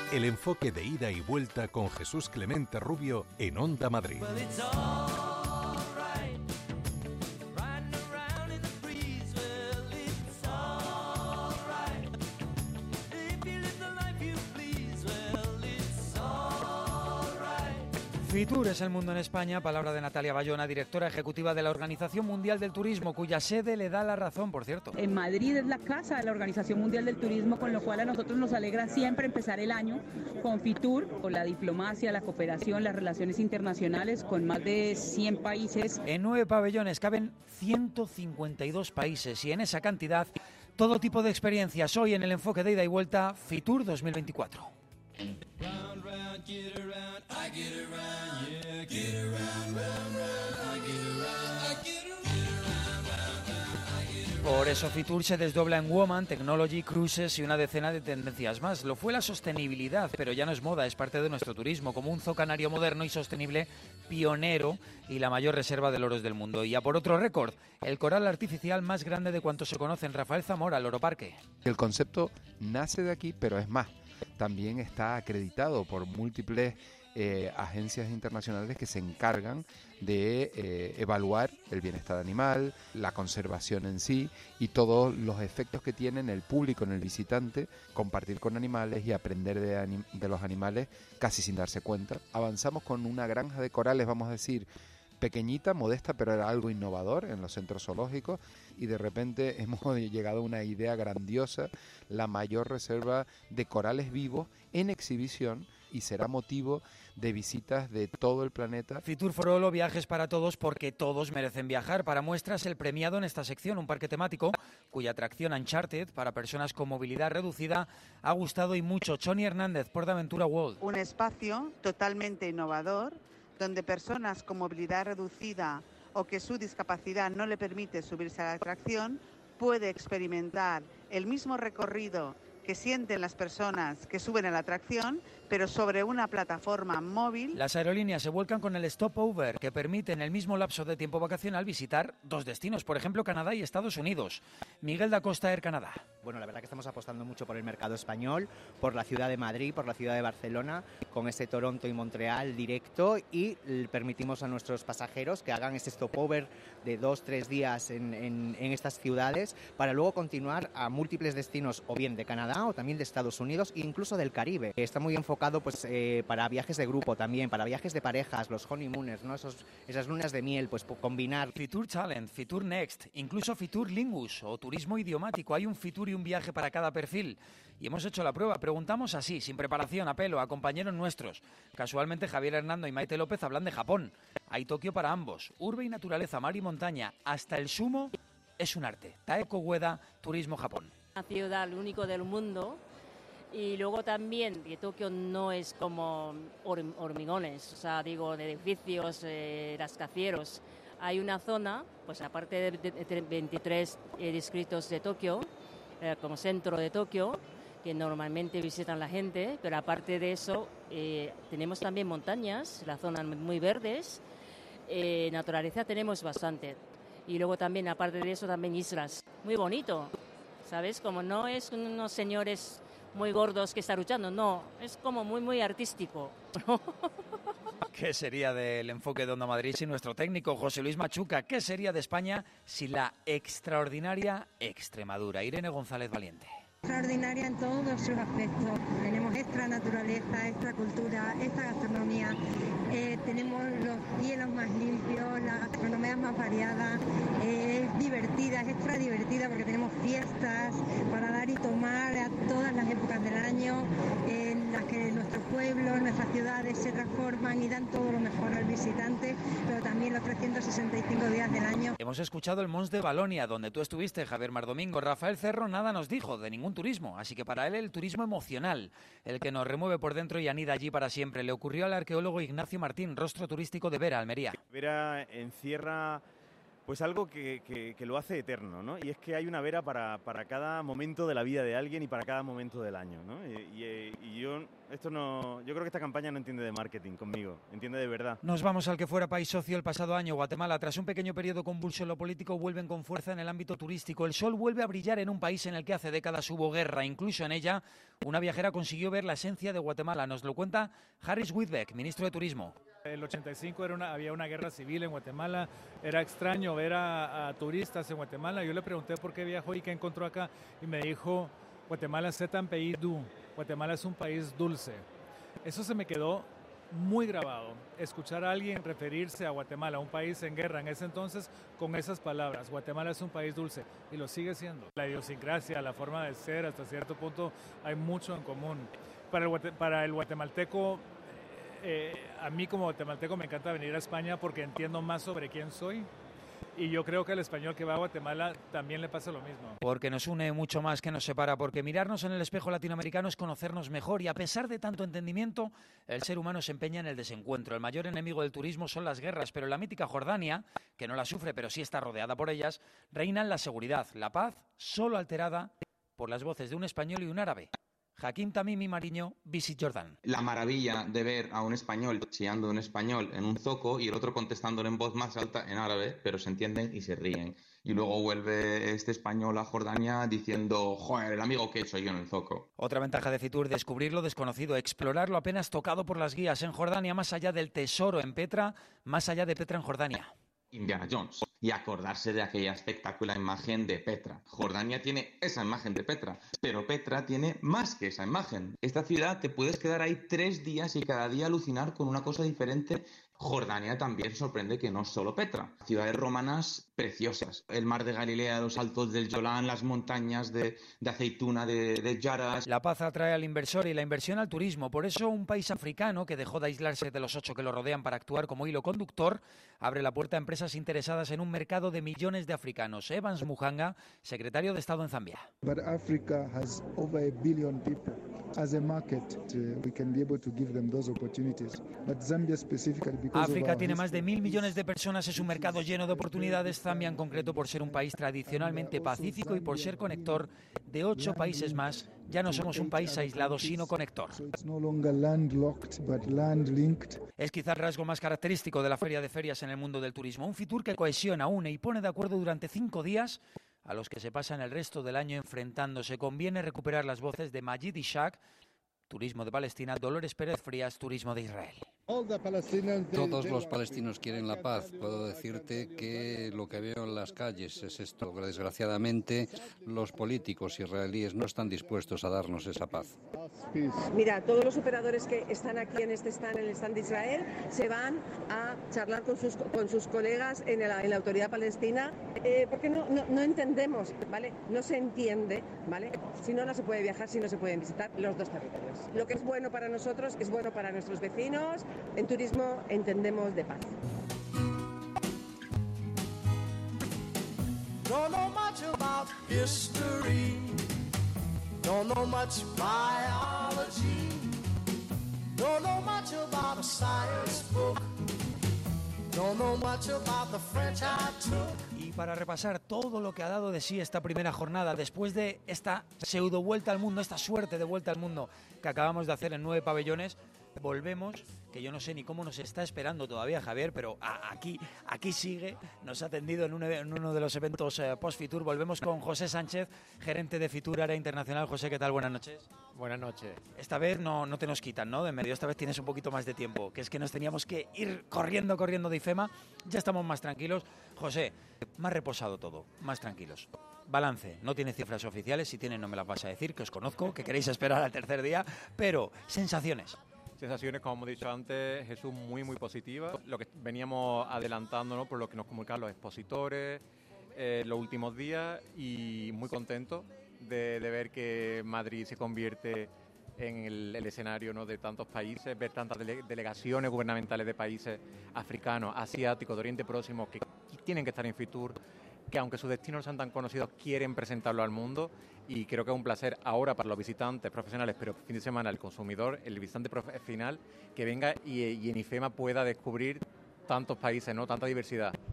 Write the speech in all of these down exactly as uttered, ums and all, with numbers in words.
El enfoque de ida y vuelta con Jesús Clemente Rubio en Onda Madrid. Fitur es el mundo en España, palabra de Natalia Bayona, directora ejecutiva de la Organización Mundial del Turismo, cuya sede le da la razón, por cierto. En Madrid es la casa de la Organización Mundial del Turismo, con lo cual a nosotros nos alegra siempre empezar el año con Fitur, con la diplomacia, la cooperación, las relaciones internacionales, con más de cien países. En nueve pabellones caben ciento cincuenta y dos países y en esa cantidad todo tipo de experiencias. Hoy en el enfoque de ida y vuelta, Fitur dos mil veinticuatro. Round, round, get around, I get around, yeah, get around, round, round, I get around, I get around, round, round, I get around. Por eso Fitur se desdobla en Woman, Technology, Cruises y una decena de tendencias más. Lo fue la sostenibilidad, pero ya no es moda, es parte de nuestro turismo, como un zoo canario moderno y sostenible, pionero y la mayor reserva de loros del mundo. Y a por otro récord, el coral artificial más grande de cuantos se conocen, Rafael Zamora, Loro Parque. El concepto nace de aquí, pero es más. También está acreditado por múltiples eh, agencias internacionales que se encargan de eh, evaluar el bienestar animal, la conservación en sí y todos los efectos que tiene en el público, en el visitante, compartir con animales y aprender de, anim- de los animales casi sin darse cuenta. Avanzamos con una granja de corales, vamos a decir, pequeñita, modesta, pero era algo innovador en los centros zoológicos y de repente hemos llegado a una idea grandiosa, la mayor reserva de corales vivos en exhibición y será motivo de visitas de todo el planeta. Fitur for All, viajes para todos porque todos merecen viajar. Para muestras el premiado en esta sección, un parque temático cuya atracción Uncharted para personas con movilidad reducida ha gustado y mucho. Choni Hernández, PortAventura World. Un espacio totalmente innovador donde personas con movilidad reducida o que su discapacidad no le permite subirse a la atracción puede experimentar el mismo recorrido que sienten las personas que suben a la atracción, pero sobre una plataforma móvil. Las aerolíneas se vuelcan con el Stopover, que permite en el mismo lapso de tiempo vacacional visitar dos destinos, por ejemplo Canadá y Estados Unidos. Miguel da Costa, Air Canadá. Bueno, la verdad que estamos apostando mucho por el mercado español, por la ciudad de Madrid, por la ciudad de Barcelona, con ese Toronto y Montreal directo, y permitimos a nuestros pasajeros que hagan ese stopover de dos, tres días en, en, en estas ciudades para luego continuar a múltiples destinos o bien de Canadá o también de Estados Unidos e incluso del Caribe. Está muy enfocado pues eh, para viajes de grupo también, para viajes de parejas, los honeymooners, ¿no? Esos, esas lunas de miel, pues combinar. Fitur Talent, Fitur Next, incluso Fitur Lingus o turismo idiomático. Hay un Fitur y un viaje para cada perfil. Y hemos hecho la prueba. Preguntamos así, sin preparación, a pelo, a compañeros nuestros. Casualmente Javier Hernando y Maite López hablan de Japón. Hay Tokio para ambos. Urbe y naturaleza, mar y montaña. Hasta el sumo es un arte. Taeko Ueda, Turismo Japón. Una ciudad, el único del mundo, y luego también que Tokio no es como hormigones, o sea, digo, de edificios, eh, rascacielos. Hay una zona, pues aparte de veintitrés eh, distritos de Tokio, eh, como centro de Tokio, que normalmente visitan la gente, pero aparte de eso eh, tenemos también montañas, las zonas muy verdes, eh, naturaleza tenemos bastante. Y luego también, aparte de eso, también islas. Muy bonito. ¿Sabes? Como no es unos señores muy gordos que están luchando, no, es como muy, muy artístico. ¿Qué sería del enfoque de Onda Madrid sin nuestro técnico José Luis Machuca? ¿Qué sería de España sin la extraordinaria Extremadura? Irene González Valiente. Extraordinaria en todos sus aspectos. Tenemos extra naturaleza, extra cultura, extra gastronomía. Eh, tenemos los cielos más limpios, la gastronomía más variada, eh, es divertida, es extra divertida porque tenemos fiestas para dar y tomar a todas las épocas del año, eh, en las que nuestros pueblos, nuestras ciudades se transforman y dan todo lo mejor al visitante, pero también los trescientos sesenta y cinco días del año. Hemos escuchado el Mons de Balonia, donde tú estuviste, Javier Mardomingo. Rafael Cerro nada nos dijo de ningún turismo, así que para él el turismo emocional, el que nos remueve por dentro y anida allí para siempre, le ocurrió al arqueólogo Ignacio Martín, rostro turístico de Vera, Almería. Vera encierra Pues algo que, que, que lo hace eterno, ¿no? Y es que hay una vera para, para cada momento de la vida de alguien y para cada momento del año, ¿no? Y, y, y yo esto no, yo creo que esta campaña no entiende de marketing conmigo, entiende de verdad. Nos vamos al que fuera país socio el pasado año. Guatemala, tras un pequeño periodo convulso en lo político, vuelven con fuerza en el ámbito turístico. El sol vuelve a brillar en un país en el que hace décadas hubo guerra. Incluso en ella, una viajera consiguió ver la esencia de Guatemala. Nos lo cuenta Harris Whitbeck, ministro de Turismo. El ochenta y cinco era una, había una guerra civil en Guatemala, era extraño ver a, a turistas en Guatemala. Yo le pregunté por qué viajó y qué encontró acá y me dijo, Guatemala c'est un pays doux, Guatemala es un país dulce. Eso se me quedó muy grabado, escuchar a alguien referirse a Guatemala, un país en guerra en ese entonces, con esas palabras, Guatemala es un país dulce, y lo sigue siendo. La idiosincrasia, la forma de ser, hasta cierto punto hay mucho en común. Para el, para el guatemalteco, Eh, a mí como guatemalteco me encanta venir a España porque entiendo más sobre quién soy y yo creo que al español que va a Guatemala también le pasa lo mismo. Porque nos une mucho más que nos separa, porque mirarnos en el espejo latinoamericano es conocernos mejor y a pesar de tanto entendimiento, el ser humano se empeña en el desencuentro. El mayor enemigo del turismo son las guerras, pero en la mítica Jordania, que no la sufre pero sí está rodeada por ellas, reinan la seguridad, la paz, solo alterada por las voces de un español y un árabe. Hakim Tamimi Mariño, Visit Jordan. La maravilla de ver a un español chillando un español en un zoco y el otro contestándole en voz más alta en árabe, pero se entienden y se ríen. Y luego vuelve este español a Jordania diciendo, joder, el amigo que he hecho yo en el zoco. Otra ventaja de Fitur, descubrir lo desconocido, explorarlo apenas tocado por las guías en Jordania, más allá del tesoro en Petra, más allá de Petra en Jordania. Indiana Jones y acordarse de aquella espectacular imagen de Petra. Jordania tiene esa imagen de Petra, pero Petra tiene más que esa imagen. Esta ciudad te puedes quedar ahí tres días y cada día alucinar con una cosa diferente. Jordania también sorprende que no es solo Petra. Ciudades romanas preciosas. El mar de Galilea, los altos del Jolán, las montañas de, de aceituna de, de Yaras. La paz atrae al inversor y la inversión al turismo. Por eso un país africano que dejó de aislarse de los ocho que lo rodean para actuar como hilo conductor, abre la puerta a empresas interesadas en un mercado de millones de africanos. Evans Muhanga, secretario de Estado en Zambia. But Africa has over a billion people. As a market, uh, we can be able to give them those opportunities. But Zambia specifically, África tiene más de mil millones de personas, es un mercado lleno de oportunidades. Zambia en concreto, por ser un país tradicionalmente pacífico y por ser conector de ocho países más, ya no somos un país aislado, sino conector. Es quizá el rasgo más característico de la Feria de Ferias en el mundo del turismo. Un Fitur que cohesiona, une y pone de acuerdo durante cinco días a los que se pasan el resto del año enfrentándose. Conviene recuperar las voces de Majid Ishaq, Turismo de Palestina, Dolores Pérez Frías, Turismo de Israel. Todos los palestinos quieren la paz. Puedo decirte que lo que veo en las calles es esto. Desgraciadamente, los políticos israelíes no están dispuestos a darnos esa paz. Mira, todos los operadores que están aquí en este stand, en el stand de Israel, se van a charlar con sus, con sus colegas en la, en la autoridad palestina, eh, porque no, no, no entendemos, ¿vale? No se entiende, ¿vale? Si no, no se puede viajar, si no se pueden visitar los dos territorios. Lo que es bueno para nosotros es bueno para nuestros vecinos. En turismo entendemos de paz. Don't know much about history. Don't know much biology. Don't know much about a science book. Don't know much about the French I took. Y para repasar todo lo que ha dado de sí esta primera jornada, después de esta pseudo vuelta al mundo, esta suerte de vuelta al mundo que acabamos de hacer en nueve pabellones, volvemos, que yo no sé ni cómo nos está esperando todavía Javier, pero a, aquí, aquí sigue, nos ha atendido en, un, en uno de los eventos eh, post-Fitur. Volvemos con José Sánchez, gerente de Fitur Área Internacional. José, ¿qué tal? Buenas noches. Buenas noches. Esta vez no, no te nos quitan, ¿no? De medio, esta vez tienes un poquito más de tiempo, que es que nos teníamos que ir corriendo, corriendo de IFEMA. Ya estamos más tranquilos. José, más reposado todo, más tranquilos. Balance, no tiene cifras oficiales, si tienen no me las vas a decir, que os conozco, que queréis esperar al tercer día, pero sensaciones. Sensaciones, como hemos dicho antes, Jesús, muy, muy positivas. Lo que veníamos adelantando, ¿no?, por lo que nos comunican los expositores eh, los últimos días, y muy contentos de, de ver que Madrid se convierte en el, el escenario, ¿no?, de tantos países, ver tantas dele, delegaciones gubernamentales de países africanos, asiáticos, de Oriente Próximo, que tienen que estar en Fitur, que aunque sus destinos no sean tan conocidos, quieren presentarlo al mundo, y creo que es un placer ahora para los visitantes profesionales, pero fin de semana el consumidor, el visitante final, que venga y, y en IFEMA pueda descubrir tantos países, ¿no?, tanta diversidad.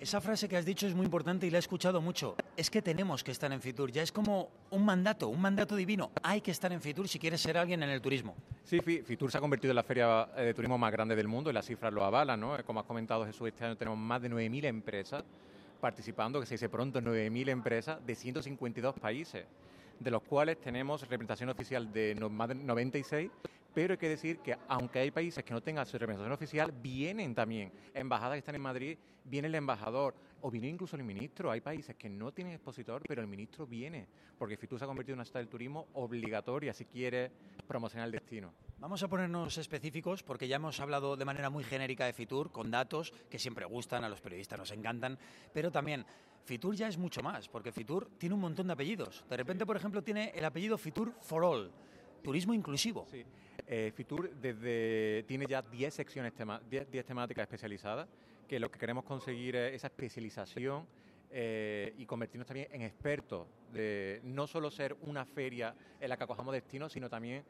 Esa frase que has dicho es muy importante y la he escuchado mucho. Es que tenemos que estar en Fitur. Ya es como un mandato, un mandato divino. Hay que estar en Fitur si quieres ser alguien en el turismo. Sí, Fitur se ha convertido en la feria de turismo más grande del mundo y las cifras lo avalan, ¿no? Como has comentado, Jesús, este año tenemos más de nueve mil empresas participando, que se dice pronto, nueve mil empresas de ciento cincuenta y dos países, de los cuales tenemos representación oficial de más de noventa y seis. Pero hay que decir que aunque hay países que no tengan su representación oficial, vienen también embajadas que están en Madrid, viene el embajador o viene incluso el ministro. Hay países que no tienen expositor, pero el ministro viene, porque Fitur se ha convertido en una ciudad del turismo obligatoria si quiere promocionar el destino. Vamos a ponernos específicos porque ya hemos hablado de manera muy genérica de Fitur, con datos que siempre gustan, a los periodistas nos encantan, pero también Fitur ya es mucho más, porque Fitur tiene un montón de apellidos. De repente, por ejemplo, tiene el apellido Fitur for All, turismo inclusivo. Sí. Eh, Fitur desde, tiene ya diez secciones, tema, diez, diez temáticas especializadas, que lo que queremos conseguir es esa especialización eh, y convertirnos también en expertos, de no solo ser una feria en la que acojamos destinos, sino también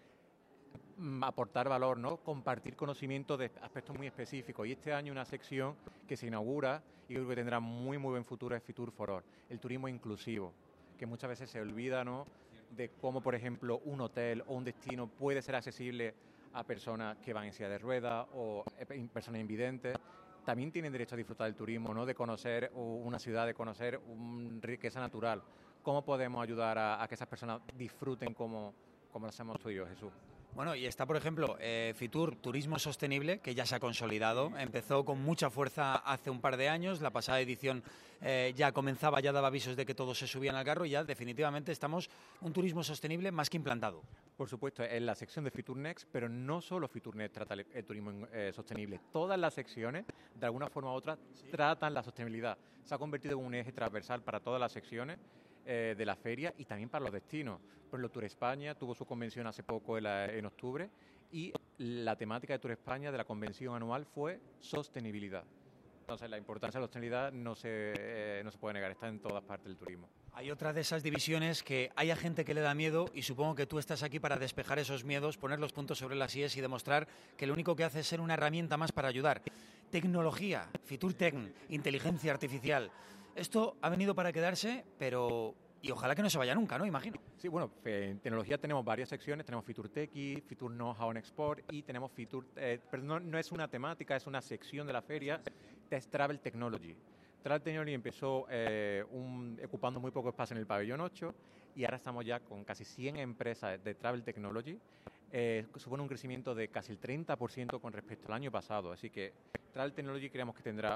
mm, aportar valor, ¿no? Compartir conocimiento de aspectos muy específicos. Y este año una sección que se inaugura y creo que tendrá muy muy buen futuro es Fitur for All, el turismo inclusivo, que muchas veces se olvida, ¿no?, de cómo, por ejemplo, un hotel o un destino puede ser accesible a personas que van en silla de ruedas o personas invidentes. También tienen derecho a disfrutar del turismo, ¿no?, de conocer una ciudad, de conocer una riqueza natural. ¿Cómo podemos ayudar a, a que esas personas disfruten como, como lo hacemos tú y yo, Jesús? Bueno, y está, por ejemplo, eh, Fitur Turismo Sostenible, que ya se ha consolidado. Empezó con mucha fuerza hace un par de años. La pasada edición eh, ya comenzaba, ya daba avisos de que todos se subían al carro y ya definitivamente estamos un turismo sostenible más que implantado. Por supuesto, en la sección de Fitur Next, pero no solo Fitur Next trata el, el turismo eh, sostenible. Todas las secciones, de alguna forma u otra, ¿sí?, tratan la sostenibilidad. Se ha convertido en un eje transversal para todas las secciones eh, de la feria y también para los destinos. Por ejemplo, Tour España tuvo su convención hace poco en, la, en octubre y la temática de Tour España de la convención anual fue sostenibilidad. Entonces, la importancia de la sostenibilidad no se, eh, no se puede negar, está en todas partes del turismo. Hay otra de esas divisiones que hay a gente que le da miedo y supongo que tú estás aquí para despejar esos miedos, poner los puntos sobre las íes y demostrar que lo único que hace es ser una herramienta más para ayudar. Tecnología, Fitur Tecn, inteligencia artificial. Esto ha venido para quedarse, pero... y ojalá que no se vaya nunca, ¿no? Imagino. Sí, bueno, en tecnología tenemos varias secciones. Tenemos Fitur Techie, Fitur Know-how and Export y tenemos Fitur... Eh, pero no, no es una temática, es una sección de la feria, es Travel Technology. Travel Technology empezó eh, un, ocupando muy poco espacio en el pabellón ocho y ahora estamos ya con casi cien empresas de Travel Technology. Eh, supone un crecimiento de casi el treinta por ciento con respecto al año pasado. Así que Travel Technology creemos que tendrá...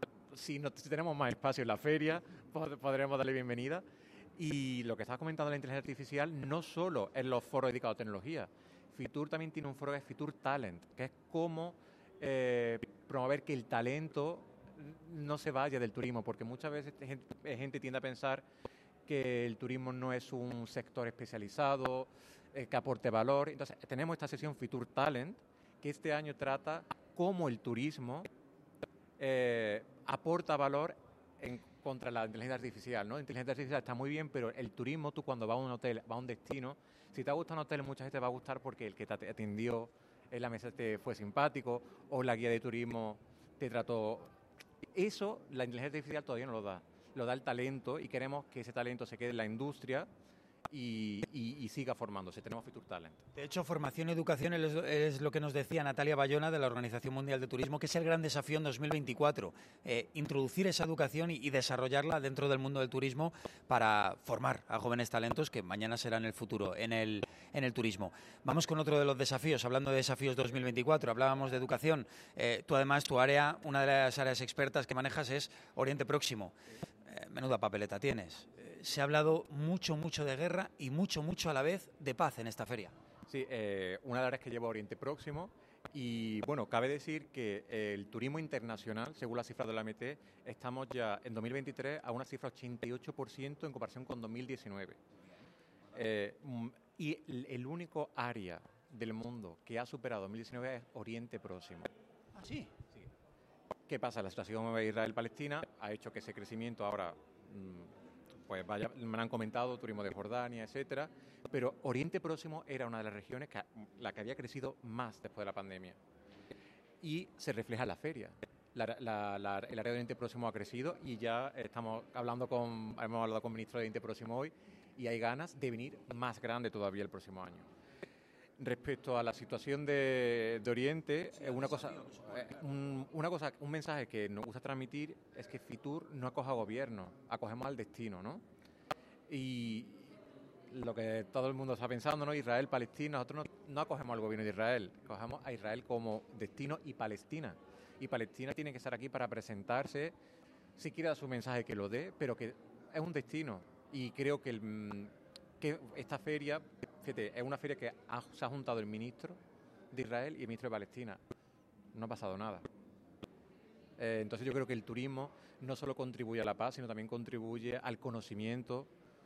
Si, no, si tenemos más espacio en la feria, pod- podremos darle bienvenida. Y lo que estaba comentando de la inteligencia artificial, no solo en los foros dedicados a tecnología. Fitur también tiene un foro que es Fitur Talent, que es cómo eh, promover que el talento no se vaya del turismo, porque muchas veces gente, gente tiende a pensar que el turismo no es un sector especializado, eh, que aporte valor. Entonces, tenemos esta sesión Fitur Talent, que este año trata cómo el turismo eh, aporta valor en contra la inteligencia artificial, ¿no? La inteligencia artificial está muy bien, pero el turismo, tú cuando vas a un hotel, vas a un destino, si te gusta un hotel, mucha gente te va a gustar porque el que te atendió en la mesa te fue simpático o la guía de turismo te trató. Eso la inteligencia artificial todavía no lo da. Lo da el talento y queremos que ese talento se quede en la industria y, y, y siga formándose. Tenemos Fitur Talent. De hecho, formación y educación es, es lo que nos decía Natalia Bayona de la Organización Mundial de Turismo, que es el gran desafío en dos mil veinticuatro. Eh, introducir esa educación y, y desarrollarla dentro del mundo del turismo para formar a jóvenes talentos que mañana serán el futuro en el, en el turismo. Vamos con otro de los desafíos. Hablando de desafíos dos mil veinticuatro, hablábamos de educación. Eh, tú además, tu área, una de las áreas expertas que manejas es Oriente Próximo. Eh, menuda papeleta tienes. Se ha hablado mucho, mucho de guerra y mucho, mucho a la vez de paz en esta feria. Sí, eh, una de las áreas que lleva Oriente Próximo y, bueno, cabe decir que el turismo internacional, según las cifras de la O M T, estamos ya en dos mil veintitrés a una cifra ochenta y ocho por ciento en comparación con dos mil diecinueve. Eh, y el, el único área del mundo que ha superado dos mil diecinueve es Oriente Próximo. ¿Ah, sí? Sí. ¿Qué pasa? La situación de Israel-Palestina ha hecho que ese crecimiento ahora... Mmm, pues vaya, me han comentado, turismo de Jordania, etcétera, pero Oriente Próximo era una de las regiones que, la que había crecido más después de la pandemia. Y se refleja en la feria. La, la, la, el área de Oriente Próximo ha crecido y ya estamos hablando con, hemos hablado con el ministro de Oriente Próximo hoy y hay ganas de venir más grande todavía el próximo año. Respecto a la situación de, de Oriente, sí, una cosa, eh, un, una cosa, un mensaje que nos gusta transmitir es que Fitur no acoge a gobierno, acogemos al destino, ¿no? Y lo que todo el mundo está pensando, ¿no? Israel, Palestina, nosotros no, no acogemos al gobierno de Israel, acogemos a Israel como destino y Palestina. Y Palestina tiene que estar aquí para presentarse, si quiere dar su mensaje que lo dé, pero que es un destino. Y creo que, el, que esta feria, fíjate, es una feria que ha, se ha juntado el ministro de Israel y el ministro de Palestina. No ha pasado nada. Eh, entonces yo creo que el turismo no solo contribuye a la paz, sino también contribuye al conocimiento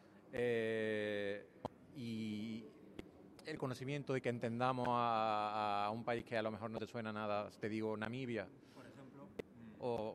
eh, y el conocimiento de que entendamos a, a un país que a lo mejor no te suena nada, te digo Namibia, por ejemplo, o,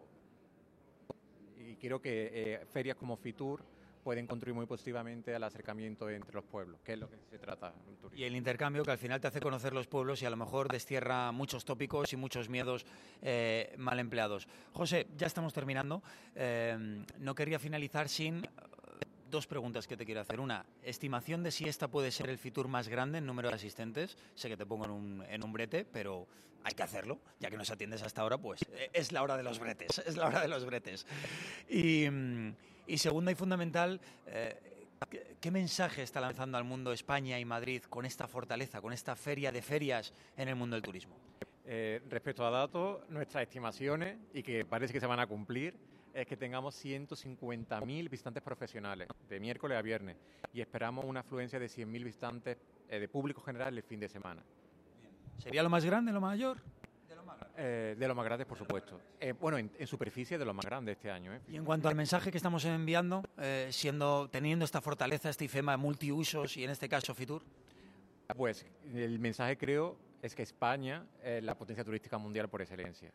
y creo que eh, ferias como Fitur pueden contribuir muy positivamente al acercamiento entre los pueblos, que es lo que se trata el turismo. Y el intercambio que al final te hace conocer los pueblos y a lo mejor destierra muchos tópicos y muchos miedos eh, mal empleados. José, ya estamos terminando. Eh, no querría finalizar sin dos preguntas que te quiero hacer. Una, estimación de si esta puede ser el Fitur más grande en número de asistentes. Sé que te pongo en un, en un brete, pero hay que hacerlo. Ya que nos atiendes hasta ahora, pues es la hora de los bretes. Es la hora de los bretes. Y, y segunda y fundamental, eh, ¿qué, ¿qué mensaje está lanzando al mundo España y Madrid con esta fortaleza, con esta feria de ferias en el mundo del turismo? Eh, respecto a datos, nuestras estimaciones, y que parece que se van a cumplir, es que tengamos ciento cincuenta mil visitantes profesionales de miércoles a viernes y esperamos una afluencia de cien mil visitantes eh, de público general el fin de semana. ¿Sería lo más grande, lo mayor? De lo más grande, eh, de lo más grande por supuesto. Eh, bueno, en, en superficie de lo más grande este año. ¿eh? Y en cuanto al mensaje que estamos enviando, eh, siendo teniendo esta fortaleza, este IFEMA multiusos y en este caso Fitur. Pues el mensaje creo es que España es la potencia turística mundial por excelencia.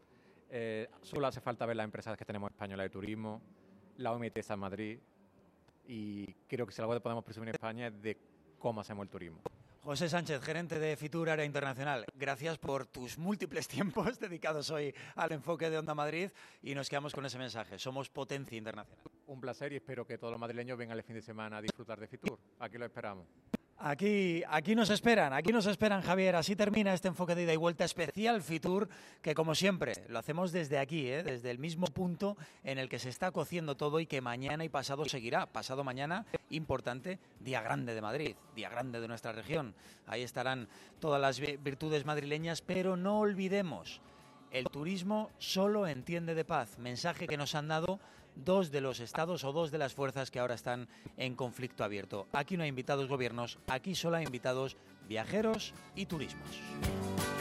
Eh, solo hace falta ver las empresas que tenemos españolas de turismo, la O M T está en Madrid y creo que si algo podemos presumir en España es de cómo hacemos el turismo. José Sánchez, gerente de Fitur Área Internacional, gracias por tus múltiples tiempos dedicados hoy al enfoque de Onda Madrid y nos quedamos con ese mensaje, somos potencia internacional. Un placer y espero que todos los madrileños vengan el fin de semana a disfrutar de Fitur, aquí lo esperamos. Aquí, aquí nos esperan, aquí nos esperan, Javier. Así termina este enfoque de ida y vuelta especial Fitur, que como siempre lo hacemos desde aquí, ¿eh? desde el mismo punto en el que se está cociendo todo y que mañana y pasado seguirá. Pasado mañana, importante, Día Grande de Madrid, Día Grande de nuestra región. Ahí estarán todas las virtudes madrileñas, pero no olvidemos, el turismo solo entiende de paz. Mensaje que nos han dado dos de los estados o dos de las fuerzas que ahora están en conflicto abierto. Aquí no hay invitados gobiernos, aquí solo hay invitados viajeros y turismos.